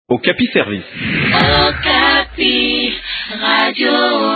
Okapi Service. Okapi, Radio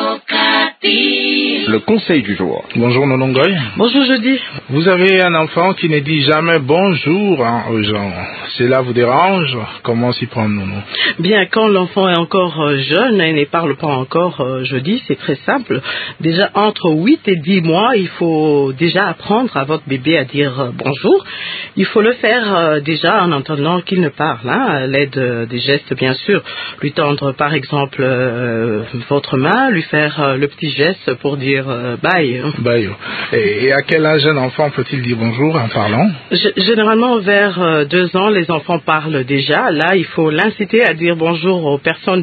Okapi. Le conseil du jour. Bonjour Nonongoy. Bonjour Jeudi. Vous avez un enfant qui ne dit jamais bonjour aux gens. Cela vous dérange? Comment s'y prendre, Nono? Bien, quand l'enfant est encore jeune et ne parle pas encore Jeudi, c'est très simple. Déjà, entre 8 et 10 mois, il faut déjà apprendre à votre bébé à dire bonjour. Il faut le faire déjà en entendant qu'il ne parle, à l'aide des gestes, bien sûr. Lui tendre, par exemple, votre main, lui faire le petit geste pour dire bye. Bye. Et à quel âge un enfant peut-il dire bonjour en parlant? Généralement, vers 2 ans, les enfants parlent déjà. Là, il faut l'inciter à dire bonjour aux personnes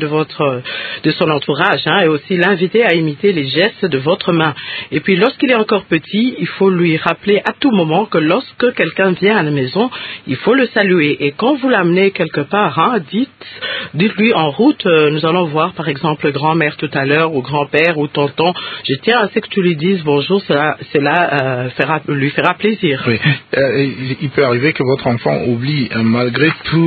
de son entourage, et aussi l'inviter à imiter les gestes de votre main. Et puis, lorsqu'il est encore petit, il faut lui rappeler à tout moment que lorsque quelqu'un vient à la maison, il faut le saluer. Et quand vous l'amenez quelque part, dites-lui en route, nous allons voir par exemple grand-mère tout à l'heure, ou grand-père, ou tonton. Je tiens à ce que tu lui dises bonjour, cela lui fera plaisir. Oui. Il peut arriver que votre enfant oublie malgré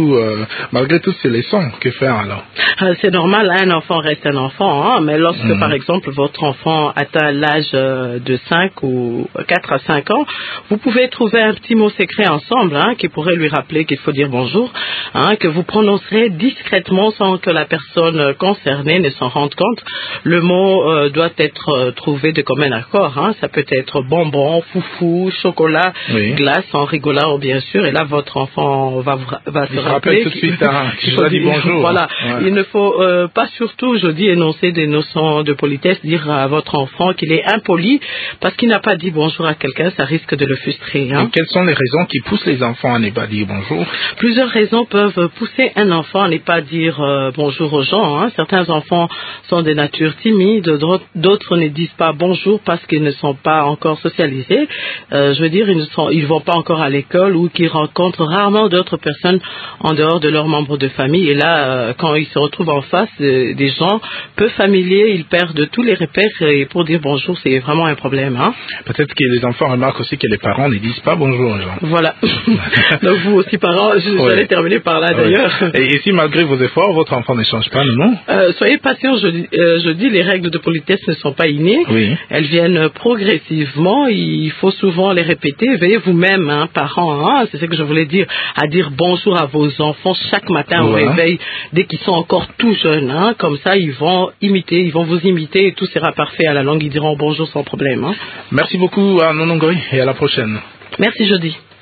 toutes ces leçons. Que faire alors? C'est normal, un enfant reste un enfant, mais lorsque par exemple votre enfant atteint l'âge de 5 ou 4 à 5 ans, vous pouvez trouver un petit mot secret ensemble qui pourrait lui rappeler qu'il faut dire bonjour, que vous prononcerez discrètement sans que la personne concernée ne s'en rende compte. Le mot doit être trouvé de commun accord. Ça peut être bonbon, foufou, chocolat, glace, en rigolant bien sûr. Et là, votre enfant va se rappeler tout de suite qu'il faut dire bonjour. Voilà. Ouais. Il ne faut pas surtout, je dis, énoncer des notions de politesse, dire à votre enfant qu'il est impoli parce qu'il n'a pas dit bonjour à quelqu'un, ça risque de le frustrer. Et quelles sont les raisons qui poussent les enfants à ne pas dire bonjour? Plusieurs raisons peuvent pousser un enfant à ne pas dire bonjour aux gens. Certains enfants sont de nature timide, d'autres ne disent pas bonjour parce qu'ils ne sont pas encore socialisés. Je veux dire, ils vont pas encore à l'école ou qu'ils rencontrent rarement d'autres personnes en dehors de leurs membres de famille. Et là, quand ils se retrouvent en face des gens peu familiers, ils perdent tous les repères et pour dire bonjour, c'est vraiment un problème. Peut-être que les enfants remarquent aussi que les parents ne disent pas bonjour aux gens. Voilà. Donc vous aussi, parents, j'allais terminer par là d'ailleurs. Et si malgré vos efforts, votre enfant ne change pas, non? Soyez patients, je dis, les règles de politesse ne sont pas innées. Oui. Elles viennent progressivement, il faut souvent les répéter. Veillez vous-même, parents, c'est ce que je voulais dire, à dire bonjour à vos enfants chaque matin au réveil, dès qu'ils sont encore tout jeunes. Comme ça, ils vont vous imiter et tout sera parfait à la longue. Ils diront bonjour sans problème. Merci beaucoup à Nonongoy et à la prochaine. Merci Jeudi.